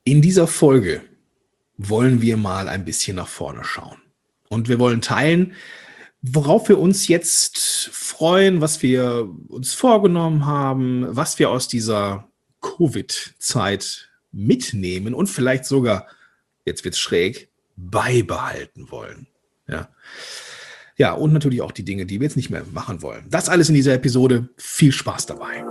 In dieser Folge wollen wir mal ein bisschen nach vorne schauen. Und wir wollen teilen, worauf wir uns jetzt freuen, was wir uns vorgenommen haben, was wir aus dieser Covid-Zeit mitnehmen und vielleicht sogar, jetzt wird's schräg, beibehalten wollen. Ja, und natürlich auch die Dinge, die wir jetzt nicht mehr machen wollen. Das alles in dieser Episode. Viel Spaß dabei.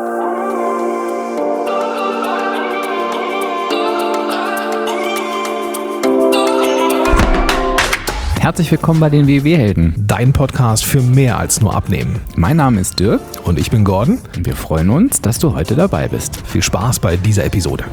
Herzlich willkommen bei den WW-Helden. Dein Podcast für mehr als nur Abnehmen. Mein Name ist Dirk Und ich bin Gordon. und wir freuen uns, dass du heute dabei bist. Viel Spaß bei dieser Episode.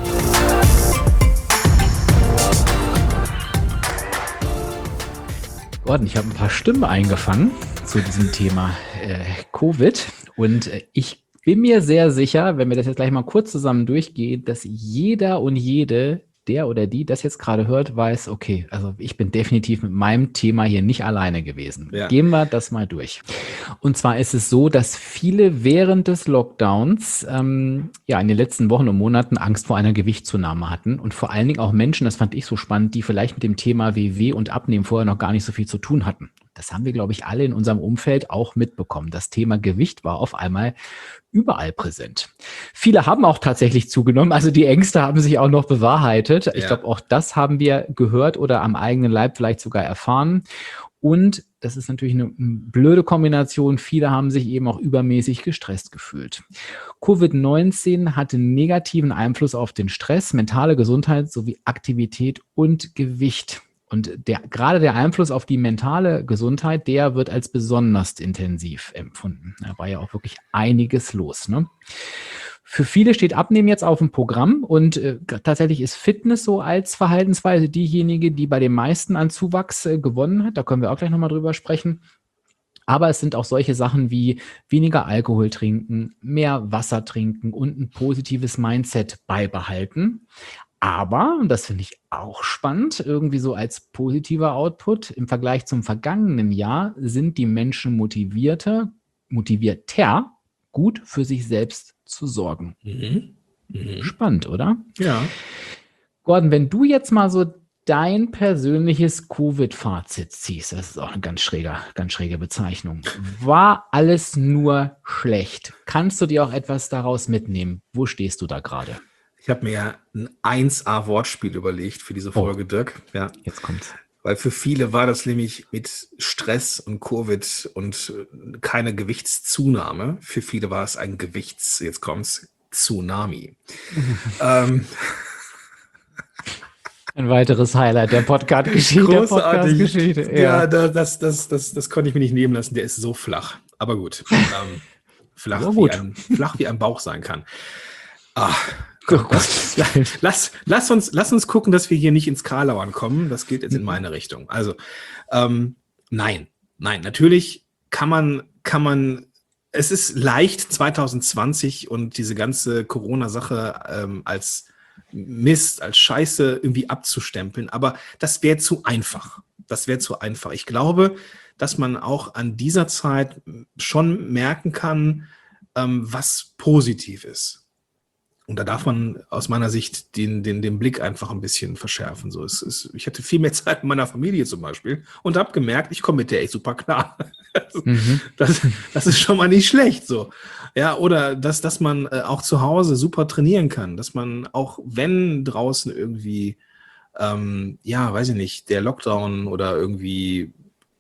Gordon, ich habe ein paar Stimmen eingefangen zu diesem Thema Covid und ich bin mir sehr sicher, wenn wir das jetzt gleich mal kurz zusammen durchgehen, dass jeder und jede, der oder die das jetzt gerade hört, weiß, okay, also ich bin definitiv mit meinem Thema hier nicht alleine gewesen. Ja. Gehen wir das mal durch. Und zwar ist es so, dass viele während des Lockdowns in den letzten Wochen und Monaten Angst vor einer Gewichtszunahme hatten und vor allen Dingen auch Menschen, das fand ich so spannend, die vielleicht mit dem Thema WW und Abnehmen vorher noch gar nicht so viel zu tun hatten. Das haben wir, glaube ich, alle in unserem Umfeld auch mitbekommen. Das Thema Gewicht war auf einmal überall präsent. Viele haben auch tatsächlich zugenommen, also die Ängste haben sich auch noch bewahrheitet. Ich glaube, auch das haben wir gehört oder am eigenen Leib vielleicht sogar erfahren. Und das ist natürlich eine blöde Kombination. Viele haben sich eben auch übermäßig gestresst gefühlt. Covid-19 hatte negativen Einfluss auf den Stress, mentale Gesundheit sowie Aktivität und Gewicht. Und gerade der Einfluss auf die mentale Gesundheit, der wird als besonders intensiv empfunden. Da war ja auch wirklich einiges los, ne? Für viele steht Abnehmen jetzt auf dem Programm und tatsächlich ist Fitness so als Verhaltensweise diejenige, die bei den meisten an Zuwachs gewonnen hat. Da können wir auch gleich nochmal drüber sprechen. Aber es sind auch solche Sachen wie weniger Alkohol trinken, mehr Wasser trinken und ein positives Mindset beibehalten. Aber, und das finde ich auch spannend, irgendwie so als positiver Output, im Vergleich zum vergangenen Jahr sind die Menschen motivierter, gut für sich selbst zu sorgen. Spannend, oder? Ja. Gordon, wenn du jetzt mal so dein persönliches Covid-Fazit ziehst, das ist auch eine ganz schräge Bezeichnung. War alles nur schlecht? Kannst du dir auch etwas daraus mitnehmen? Wo stehst du da gerade? Ich habe mir ja ein 1A-Wortspiel überlegt für diese Folge, Dirk. Ja. Jetzt kommt's. Weil für viele war das nämlich mit Stress und Covid und keine Gewichtszunahme. Für viele war es ein jetzt kommt's, Tsunami. Ein weiteres Highlight der Podcast-Geschichte. Großartig. Ja, das konnte ich mir nicht nehmen lassen. Der ist so flach. Aber gut. Flach wie ein Bauch sein kann. Lass uns gucken, dass wir hier nicht ins Karlauern kommen. Das geht jetzt in meine Richtung. Also, nein, natürlich kann man, es ist leicht 2020 und diese ganze Corona-Sache als Mist, als Scheiße irgendwie abzustempeln, aber das wäre zu einfach. Ich glaube, dass man auch an dieser Zeit schon merken kann, was positiv ist. Und da darf man aus meiner Sicht den Blick einfach ein bisschen verschärfen. Ich hatte viel mehr Zeit mit meiner Familie zum Beispiel und habe gemerkt, ich komme mit der echt super klar. Das ist schon mal nicht schlecht so. Ja, oder dass man auch zu Hause super trainieren kann, dass man auch, wenn draußen irgendwie, weiß ich nicht, der Lockdown oder irgendwie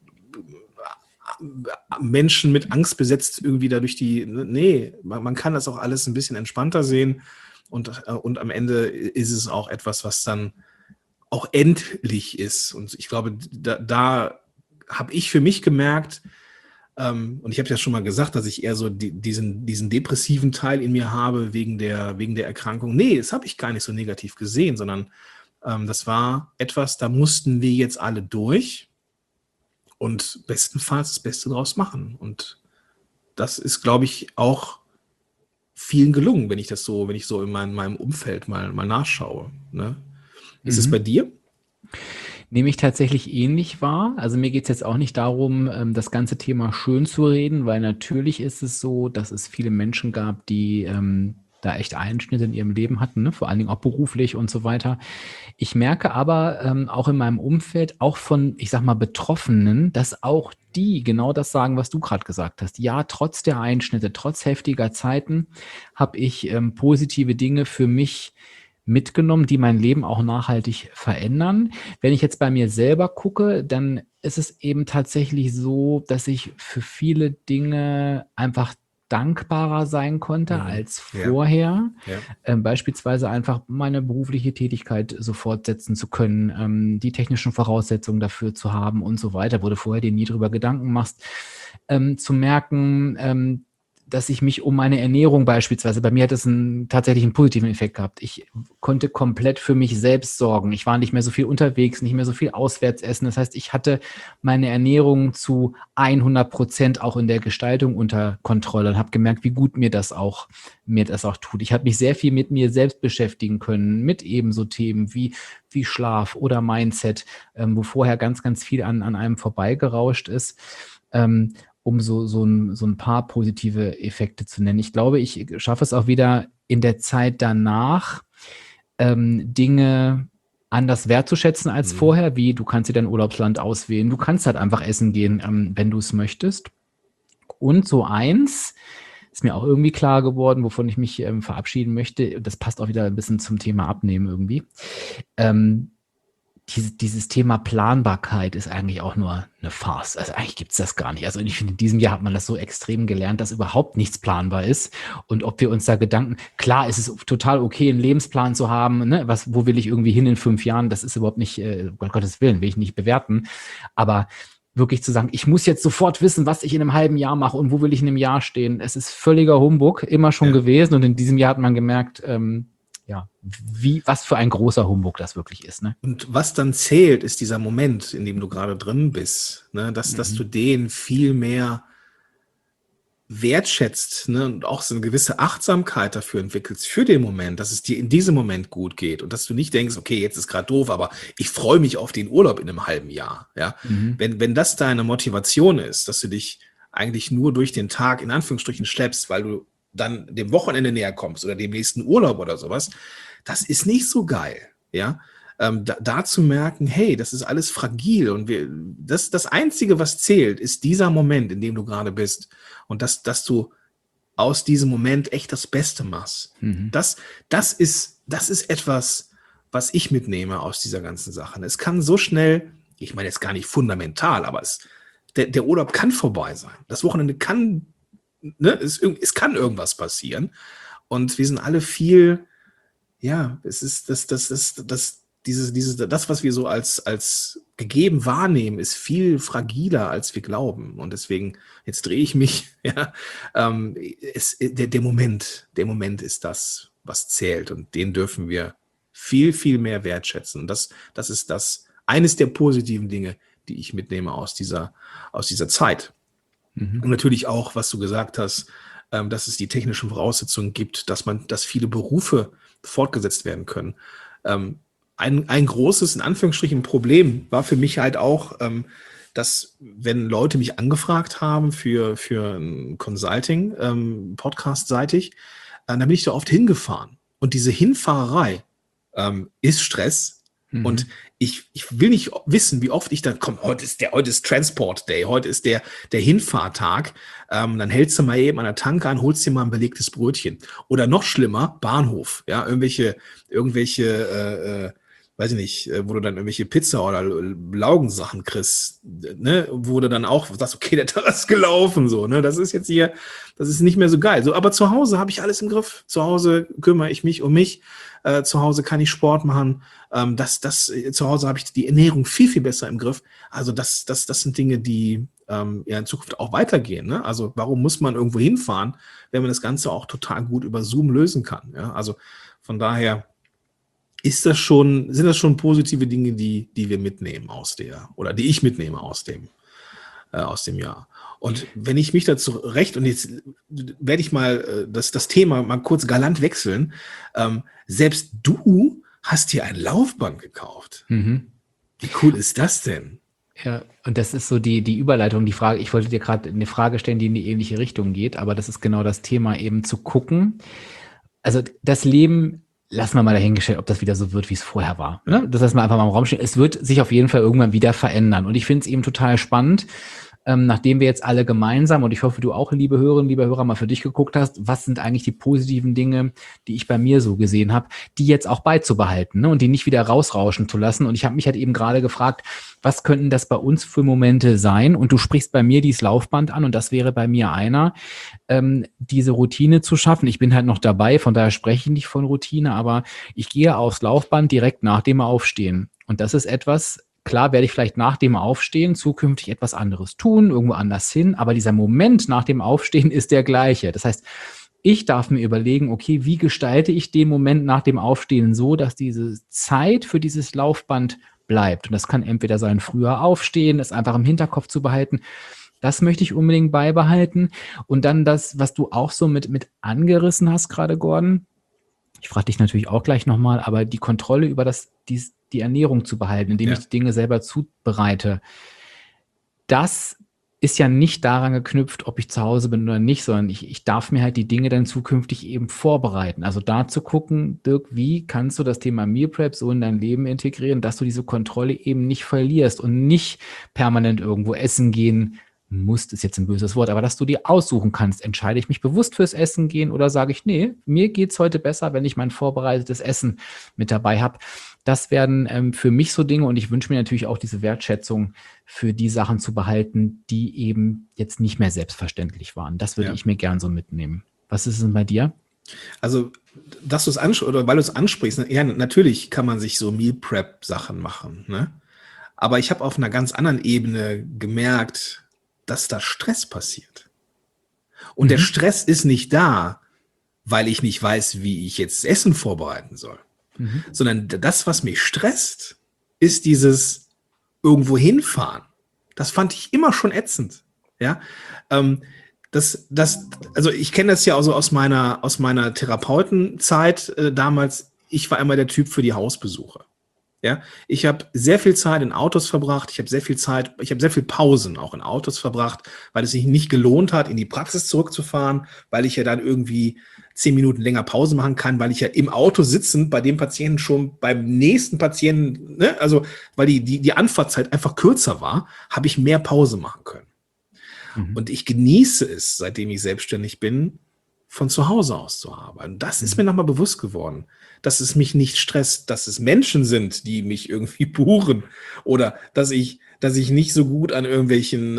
Menschen mit Angst besetzt irgendwie dadurch man kann das auch alles ein bisschen entspannter sehen und am Ende ist es auch etwas, was dann auch endlich ist. Und ich glaube, da habe ich für mich gemerkt, und ich habe ja schon mal gesagt, dass ich eher so diesen depressiven Teil in mir habe wegen der Erkrankung. Nee, das habe ich gar nicht so negativ gesehen, sondern das war etwas, da mussten wir jetzt alle durch. Und bestenfalls das Beste draus machen. Und das ist, glaube ich, auch vielen gelungen, wenn ich so in meinem Umfeld mal nachschaue. Ne? Ist es bei dir? Nehme ich tatsächlich ähnlich wahr. Also mir geht es jetzt auch nicht darum, das ganze Thema schön zu reden, weil natürlich ist es so, dass es viele Menschen gab, die da echt Einschnitte in ihrem Leben hatten, ne? Vor allen Dingen auch beruflich und so weiter. Ich merke aber auch in meinem Umfeld, auch von, ich sag mal, Betroffenen, dass auch die genau das sagen, was du gerade gesagt hast. Ja, trotz der Einschnitte, trotz heftiger Zeiten habe ich positive Dinge für mich mitgenommen, die mein Leben auch nachhaltig verändern. Wenn ich jetzt bei mir selber gucke, dann ist es eben tatsächlich so, dass ich für viele Dinge einfach dankbarer sein konnte als vorher. Ja. Beispielsweise einfach meine berufliche Tätigkeit so fortsetzen zu können, die technischen Voraussetzungen dafür zu haben und so weiter, wo du vorher dir nie drüber Gedanken machst, zu merken, dass ich mich um meine Ernährung beispielsweise, bei mir hat es tatsächlich einen positiven Effekt gehabt. Ich konnte komplett für mich selbst sorgen. Ich war nicht mehr so viel unterwegs, nicht mehr so viel auswärts essen. Das heißt, ich hatte meine Ernährung zu 100% auch in der Gestaltung unter Kontrolle und habe gemerkt, wie gut mir das auch tut. Ich habe mich sehr viel mit mir selbst beschäftigen können, mit ebenso Themen wie Schlaf oder Mindset, wo vorher ganz, ganz viel an einem vorbeigerauscht ist. Um so ein paar positive Effekte zu nennen. Ich glaube, ich schaffe es auch wieder in der Zeit danach, Dinge anders wertzuschätzen als vorher, wie du kannst dir dein Urlaubsland auswählen, du kannst halt einfach essen gehen, wenn du es möchtest. Und so eins ist mir auch irgendwie klar geworden, wovon ich mich verabschieden möchte, das passt auch wieder ein bisschen zum Thema Abnehmen irgendwie, dieses Thema Planbarkeit ist eigentlich auch nur eine Farce. Also eigentlich gibt es das gar nicht. Also ich finde, in diesem Jahr hat man das so extrem gelernt, dass überhaupt nichts planbar ist. Und ob wir uns da klar ist es total okay, einen Lebensplan zu haben, ne? Wo will ich irgendwie hin in 5 Jahren? Das ist überhaupt nicht, um Gottes Willen, will ich nicht bewerten. Aber wirklich zu sagen, ich muss jetzt sofort wissen, was ich in einem halben Jahr mache und wo will ich in einem Jahr stehen. Es ist völliger Humbug, immer schon gewesen. Und in diesem Jahr hat man gemerkt, was für ein großer Humbug das wirklich ist. Ne? Und was dann zählt, ist dieser Moment, in dem du gerade drin bist, ne? Dass du den viel mehr wertschätzt, ne? Und auch so eine gewisse Achtsamkeit dafür entwickelst, für den Moment, dass es dir in diesem Moment gut geht und dass du nicht denkst, okay, jetzt ist gerade doof, aber ich freue mich auf den Urlaub in einem halben Jahr. Ja? Wenn das deine Motivation ist, dass du dich eigentlich nur durch den Tag in Anführungsstrichen schleppst, weil du dann dem Wochenende näher kommst oder dem nächsten Urlaub oder sowas, das ist nicht so geil, ja. Da zu merken, hey, das ist alles fragil und das Einzige, was zählt, ist dieser Moment, in dem du gerade bist und dass du aus diesem Moment echt das Beste machst. Das ist etwas, was ich mitnehme aus dieser ganzen Sache. Es kann so schnell, ich meine jetzt gar nicht fundamental, aber der Urlaub kann vorbei sein. Das Wochenende kann es kann irgendwas passieren und wir sind alle viel, es ist das, was wir so als gegeben wahrnehmen, ist viel fragiler, als wir glauben und deswegen, jetzt drehe ich mich, der Moment ist das, was zählt und den dürfen wir viel, viel mehr wertschätzen und das ist eines der positiven Dinge, die ich mitnehme aus dieser Zeit. Und natürlich auch, was du gesagt hast, dass es die technischen Voraussetzungen gibt, dass viele Berufe fortgesetzt werden können. Ein großes, in Anführungsstrichen, Problem war für mich halt auch, dass wenn Leute mich angefragt haben für ein Consulting, Podcast-seitig, dann bin ich da oft hingefahren. Und diese Hinfahrerei ist Stress. Und ich will nicht wissen, wie oft ich dann komme, heute ist Transport Day, heute ist der Hinfahrtag, dann hältst du mal eben an der Tanke an, holst dir mal ein belegtes Brötchen. Oder noch schlimmer, Bahnhof, ja, irgendwelche weiß ich nicht, wo du dann irgendwelche Pizza oder Laugensachen kriegst, ne, wo du dann auch sagst, okay, der Tag ist gelaufen, so, ne, das ist jetzt hier, das ist nicht mehr so geil. So, aber zu Hause habe ich alles im Griff. Zu Hause kümmere ich mich um mich. Zu Hause kann ich Sport machen. Zu Hause habe ich die Ernährung viel, viel besser im Griff. Also das sind Dinge, die in Zukunft auch weitergehen. Ne? Also warum muss man irgendwo hinfahren, wenn man das Ganze auch total gut über Zoom lösen kann? Ja? Also von daher sind das schon positive Dinge, die wir mitnehmen die ich mitnehme aus dem Jahr. Und wenn ich mich dazu und jetzt werde ich mal das Thema mal kurz galant wechseln, selbst du hast dir ein Laufband gekauft. Wie cool ist das denn? Ja, und das ist so die Überleitung, die Frage, ich wollte dir gerade eine Frage stellen, die in die ähnliche Richtung geht, aber das ist genau das Thema, eben zu gucken, also das Leben, lassen wir mal dahingestellt, ob das wieder so wird, wie es vorher war. Ne? Das heißt mal einfach mal im Raum stehen. Es wird sich auf jeden Fall irgendwann wieder verändern. Und ich finde es eben total spannend, nachdem wir jetzt alle gemeinsam, und ich hoffe, du auch, liebe Hörerinnen, lieber Hörer, mal für dich geguckt hast, was sind eigentlich die positiven Dinge, die ich bei mir so gesehen habe, die jetzt auch beizubehalten, ne? Und die nicht wieder rausrauschen zu lassen. Und ich habe mich halt eben gerade gefragt, was könnten das bei uns für Momente sein? Und du sprichst bei mir dieses Laufband an und das wäre bei mir einer, diese Routine zu schaffen. Ich bin halt noch dabei, von daher spreche ich nicht von Routine, aber ich gehe aufs Laufband direkt nach dem Aufstehen. Und das ist etwas, klar werde ich vielleicht nach dem Aufstehen zukünftig etwas anderes tun, irgendwo anders hin, aber dieser Moment nach dem Aufstehen ist der gleiche. Das heißt, ich darf mir überlegen, okay, wie gestalte ich den Moment nach dem Aufstehen so, dass diese Zeit für dieses Laufband bleibt. Und das kann entweder sein, früher aufstehen, es einfach im Hinterkopf zu behalten. Das möchte ich unbedingt beibehalten. Und dann das, was du auch so mit angerissen hast gerade, Gordon. Ich frage dich natürlich auch gleich nochmal, aber die Kontrolle über die Ernährung zu behalten, indem ich die Dinge selber zubereite, das ist ja nicht daran geknüpft, ob ich zu Hause bin oder nicht, sondern ich darf mir halt die Dinge dann zukünftig eben vorbereiten. Also da zu gucken, Dirk, wie kannst du das Thema Meal Prep so in dein Leben integrieren, dass du diese Kontrolle eben nicht verlierst und nicht permanent irgendwo essen gehen musst, ist jetzt ein böses Wort, aber dass du dir aussuchen kannst, entscheide ich mich bewusst fürs Essen gehen oder sage ich, nee, mir geht's heute besser, wenn ich mein vorbereitetes Essen mit dabei habe. Das werden für mich so Dinge und ich wünsche mir natürlich auch diese Wertschätzung für die Sachen zu behalten, die eben jetzt nicht mehr selbstverständlich waren. Das würde ich mir gern so mitnehmen. Was ist es denn bei dir? Also, dass du es oder weil du es ansprichst, ne? Ja, natürlich kann man sich so Meal Prep Sachen machen, ne? Aber ich habe auf einer ganz anderen Ebene gemerkt, dass da Stress passiert. Und der Stress ist nicht da, weil ich nicht weiß, wie ich jetzt Essen vorbereiten soll. Sondern das, was mich stresst, ist dieses irgendwo hinfahren. Das fand ich immer schon ätzend. Ja, also ich kenne das ja also aus meiner Therapeutenzeit damals. Ich war immer der Typ für die Hausbesuche. Ja, ich habe sehr viel Zeit in Autos verbracht. Ich habe sehr viel Pausen auch in Autos verbracht, weil es sich nicht gelohnt hat, in die Praxis zurückzufahren, weil ich ja dann irgendwie 10 Minuten länger Pause machen kann, weil ich ja im Auto sitzend bei dem Patienten schon beim nächsten Patienten, ne, also weil die Anfahrtzeit einfach kürzer war, habe ich mehr Pause machen können. Und ich genieße es, seitdem ich selbstständig bin, von zu Hause aus zu arbeiten. Das ist mir nochmal bewusst geworden, dass es mich nicht stresst, dass es Menschen sind, die mich irgendwie buchen oder dass ich nicht so gut an irgendwelchen,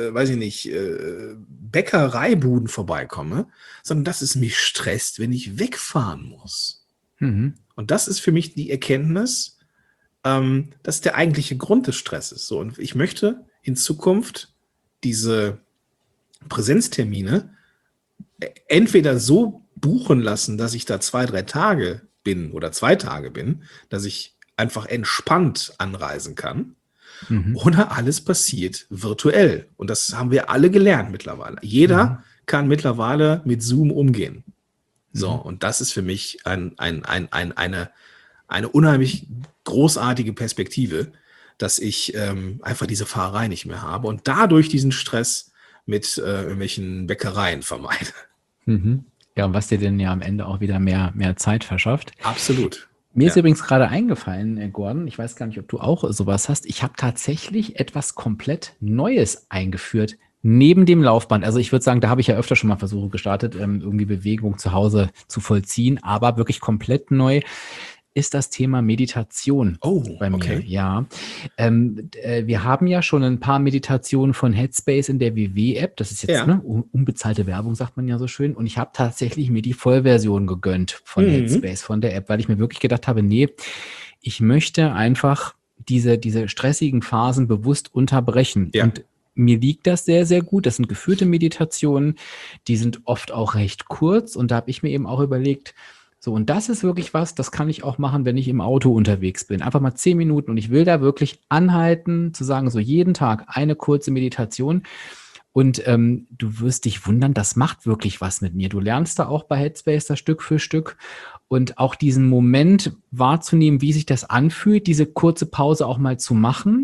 Bäckereibuden vorbeikomme, sondern dass es mich stresst, wenn ich wegfahren muss. Und das ist für mich die Erkenntnis, dass der eigentliche Grund des Stresses. So, und ich möchte in Zukunft diese Präsenztermine entweder so buchen lassen, dass ich da 2-3 Tage bin oder 2 Tage bin, dass ich einfach entspannt anreisen kann, oder alles passiert virtuell. Und das haben wir alle gelernt mittlerweile. Jeder kann mittlerweile mit Zoom umgehen. So, und das ist für mich eine unheimlich großartige Perspektive, dass ich einfach diese Fahrerei nicht mehr habe und dadurch diesen Stress mit irgendwelchen Bäckereien vermeide. Ja, und was dir denn ja am Ende auch wieder mehr Zeit verschafft. Absolut. Mir ist übrigens gerade eingefallen, Gordon, ich weiß gar nicht, ob du auch sowas hast. Ich habe tatsächlich etwas komplett Neues eingeführt, neben dem Laufband. Also ich würde sagen, da habe ich ja öfter schon mal Versuche gestartet, irgendwie Bewegung zu Hause zu vollziehen, aber wirklich komplett neu ist das Thema Meditation bei mir. Okay. Ja, wir haben ja schon ein paar Meditationen von Headspace in der WW-App. Das ist jetzt unbezahlte Werbung, sagt man ja so schön. Und ich habe tatsächlich mir die Vollversion gegönnt von Headspace, von der App, weil ich mir wirklich gedacht habe, nee, ich möchte einfach diese stressigen Phasen bewusst unterbrechen. Ja. Und mir liegt das sehr, sehr gut. Das sind geführte Meditationen, die sind oft auch recht kurz. Und da habe ich mir eben auch überlegt, so, und das ist wirklich was, das kann ich auch machen, wenn ich im Auto unterwegs bin. Einfach mal 10 Minuten und ich will da wirklich anhalten, zu sagen, so jeden Tag eine kurze Meditation. Und du wirst dich wundern, das macht wirklich was mit mir. Du lernst da auch bei Headspace das Stück für Stück und auch diesen Moment wahrzunehmen, wie sich das anfühlt, diese kurze Pause auch mal zu machen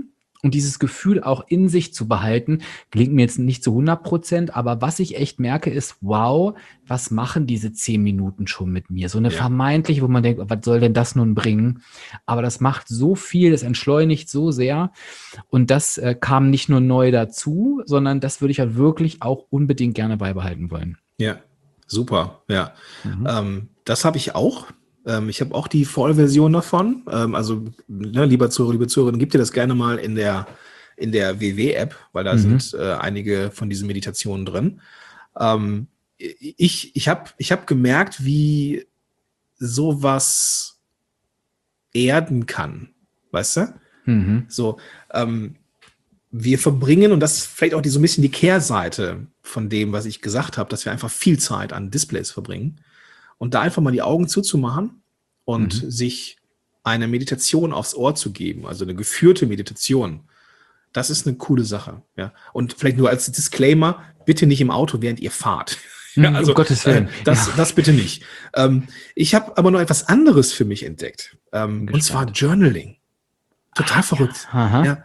Und dieses Gefühl auch in sich zu behalten, gelingt mir jetzt nicht zu 100%, aber was ich echt merke ist, wow, was machen diese 10 Minuten schon mit mir? So eine vermeintliche, wo man denkt, was soll denn das nun bringen? Aber das macht so viel, das entschleunigt so sehr. Und das kam nicht nur neu dazu, sondern das würde ich ja wirklich auch unbedingt gerne beibehalten wollen. Ja, super, ja. Das habe ich auch. Ich habe auch die Vollversion davon. Also, ne, lieber Zuhörer, liebe Zuhörerin, gib dir das gerne mal in der WW-App, weil da sind einige von diesen Meditationen drin. Ich hab gemerkt, wie sowas erden kann, weißt du? So, wir verbringen, und das ist vielleicht auch so ein bisschen die Kehrseite von dem, was ich gesagt habe, dass wir einfach viel Zeit an Displays verbringen. Und da einfach mal die Augen zuzumachen und sich eine Meditation aufs Ohr zu geben, also eine geführte Meditation, das ist eine coole Sache. Ja? Und vielleicht nur als Disclaimer, bitte nicht im Auto, während ihr fahrt. Ja, also, um Gottes Willen. Das bitte nicht. Ich habe aber noch etwas anderes für mich entdeckt. Und zwar Journaling. Total verrückt. Ja.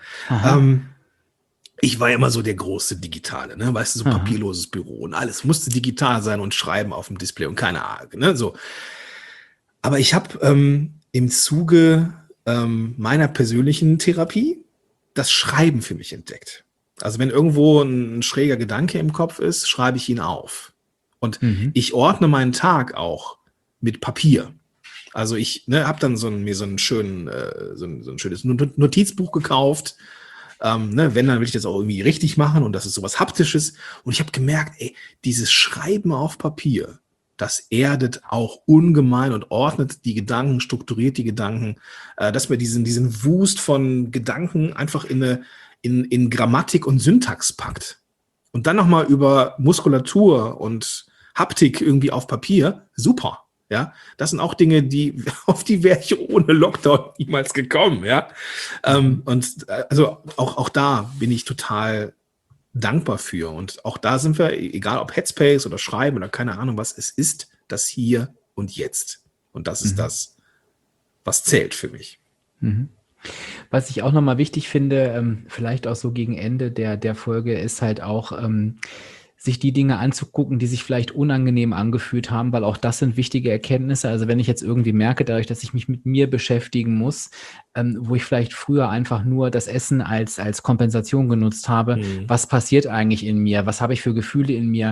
Ich war ja immer so der große Digitale, ne? Weißt du, so papierloses Büro und alles musste digital sein und schreiben auf dem Display und keine Ahnung, ne? So. Aber ich habe im Zuge meiner persönlichen Therapie das Schreiben für mich entdeckt. Also wenn irgendwo ein schräger Gedanke im Kopf ist, schreibe ich ihn auf. Und ich ordne meinen Tag auch mit Papier. Also ich habe dann mir so ein schönes Notizbuch gekauft. Wenn, dann will ich das auch irgendwie richtig machen und das ist sowas Haptisches. Und ich habe gemerkt, dieses Schreiben auf Papier, das erdet auch ungemein und ordnet die Gedanken, strukturiert die Gedanken, dass man diesen Wust von Gedanken einfach in Grammatik und Syntax packt. Und dann nochmal über Muskulatur und Haptik irgendwie auf Papier, super. Ja, das sind auch Dinge, auf die wäre ich ohne Lockdown niemals gekommen, ja. Und also auch da bin ich total dankbar für. Und auch da sind wir, egal ob Headspace oder Schreiben oder keine Ahnung was, es ist das Hier und Jetzt. Und das ist das, was zählt für mich. Was ich auch nochmal wichtig finde, vielleicht auch so gegen Ende der Folge, ist halt auch, sich die Dinge anzugucken, die sich vielleicht unangenehm angefühlt haben, weil auch das sind wichtige Erkenntnisse. Also wenn ich jetzt irgendwie merke, dadurch, dass ich mich mit mir beschäftigen muss, wo ich vielleicht früher einfach nur das Essen als Kompensation genutzt habe, was passiert eigentlich in mir? Was habe ich für Gefühle in mir?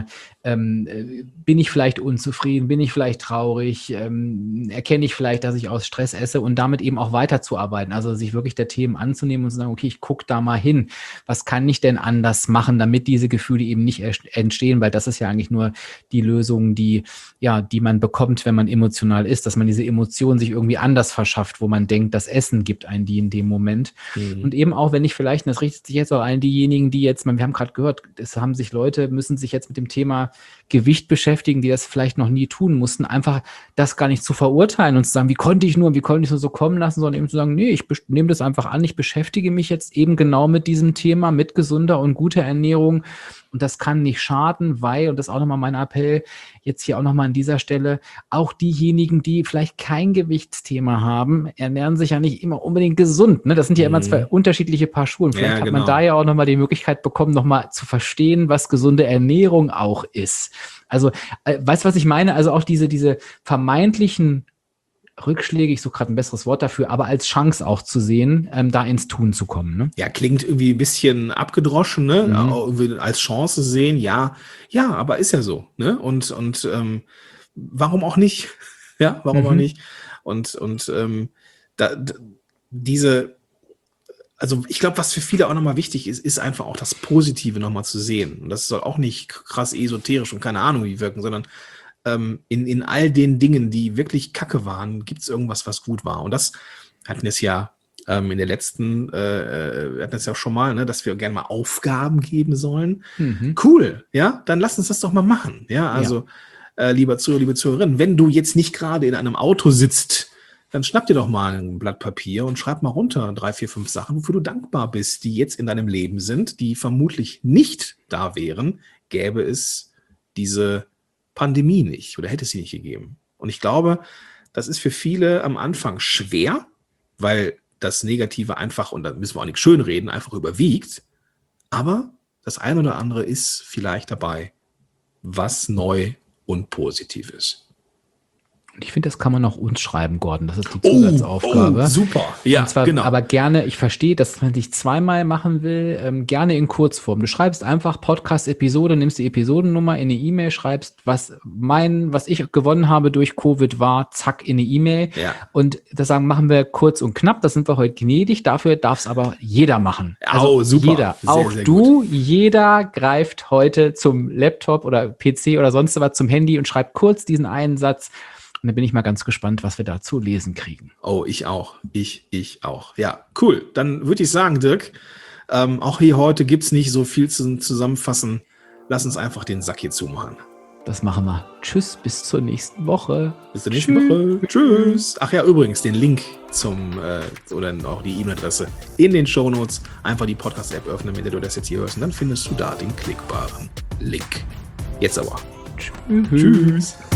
Bin ich vielleicht unzufrieden? Bin ich vielleicht traurig? Erkenne ich vielleicht, dass ich aus Stress esse und damit eben auch weiterzuarbeiten? Also sich wirklich der Themen anzunehmen und zu sagen, okay, ich gucke da mal hin. Was kann ich denn anders machen, damit diese Gefühle eben nicht entstehen? Weil das ist ja eigentlich nur die Lösung, die man bekommt, wenn man emotional ist, dass man diese Emotionen sich irgendwie anders verschafft, wo man denkt, das Essen gibt einen die in dem Moment. Und eben auch, wenn ich vielleicht, und das richtet sich jetzt auch an diejenigen, die jetzt, wir haben gerade gehört, müssen sich jetzt mit dem Thema Gewicht beschäftigen, die das vielleicht noch nie tun mussten, einfach das gar nicht zu verurteilen und zu sagen, wie konnte ich nur so kommen lassen, sondern eben zu sagen, nee, ich nehme das einfach an, ich beschäftige mich jetzt eben genau mit diesem Thema, mit gesunder und guter Ernährung. Und das kann nicht schaden, weil, und das ist auch nochmal mein Appell, jetzt hier auch nochmal an dieser Stelle, auch diejenigen, die vielleicht kein Gewichtsthema haben, ernähren sich ja nicht immer unbedingt gesund. Ne? Das sind ja immer zwei unterschiedliche Paar Schuhe. Und vielleicht hat man da ja auch nochmal die Möglichkeit bekommen, nochmal zu verstehen, was gesunde Ernährung auch ist. Also, weißt du, was ich meine? Also auch diese vermeintlichen Rückschläge, ich suche gerade ein besseres Wort dafür, aber als Chance auch zu sehen, da ins Tun zu kommen. Ne? Ja, klingt irgendwie ein bisschen abgedroschen, ne? Auch irgendwie als Chance sehen, ja, aber ist ja so, ne? Und warum auch nicht? Ja, warum auch nicht? Also ich glaube, was für viele auch nochmal wichtig ist einfach auch das Positive nochmal zu sehen. Und das soll auch nicht krass esoterisch und keine Ahnung wie wirken, sondern in all den Dingen, die wirklich kacke waren, gibt es irgendwas, was gut war. Und das hatten wir es ja in der letzten, wir hatten es ja auch schon mal, ne, dass wir gerne mal Aufgaben geben sollen. Cool, ja, dann lass uns das doch mal machen. Ja, also lieber Zuhörer, liebe Zuhörerin, wenn du jetzt nicht gerade in einem Auto sitzt, dann schnapp dir doch mal ein Blatt Papier und schreib mal runter 3, 4, 5 Sachen, wofür du dankbar bist, die jetzt in deinem Leben sind, die vermutlich nicht da wären, gäbe es diese Pandemie nicht oder hätte es sie nicht gegeben. Und ich glaube, das ist für viele am Anfang schwer, weil das Negative einfach, und da müssen wir auch nicht schönreden, einfach überwiegt. Aber das eine oder andere ist vielleicht dabei, was neu und positiv ist. Und ich finde, das kann man auch uns schreiben, Gordon. Das ist die Zusatzaufgabe. Oh, super. Ja, und zwar, genau. Aber gerne, ich verstehe, dass man dich zweimal machen will, gerne in Kurzform. Du schreibst einfach Podcast-Episode, nimmst die Episodennummer in eine E-Mail, schreibst, was ich gewonnen habe durch Covid war, zack, in eine E-Mail. Ja. Und das machen wir kurz und knapp. Das sind wir heute gnädig. Dafür darf es aber jeder machen. Also super. Jeder. Sehr, auch sehr du, jeder greift heute zum Laptop oder PC oder sonst was, zum Handy und schreibt kurz diesen einen Satz. Und da bin ich mal ganz gespannt, was wir da zu lesen kriegen. Oh, ich auch. Ich auch. Ja, cool. Dann würde ich sagen, Dirk, auch hier heute gibt es nicht so viel zu zusammenfassen. Lass uns einfach den Sack hier zumachen. Das machen wir. Tschüss, bis zur nächsten Woche. Bis zur nächsten Woche. Tschüss. Ach ja, übrigens, den Link oder auch die E-Mail-Adresse in den Shownotes. Einfach die Podcast-App öffnen, wenn du das jetzt hier hörst. Und dann findest du da den klickbaren Link. Jetzt aber. Tschüss.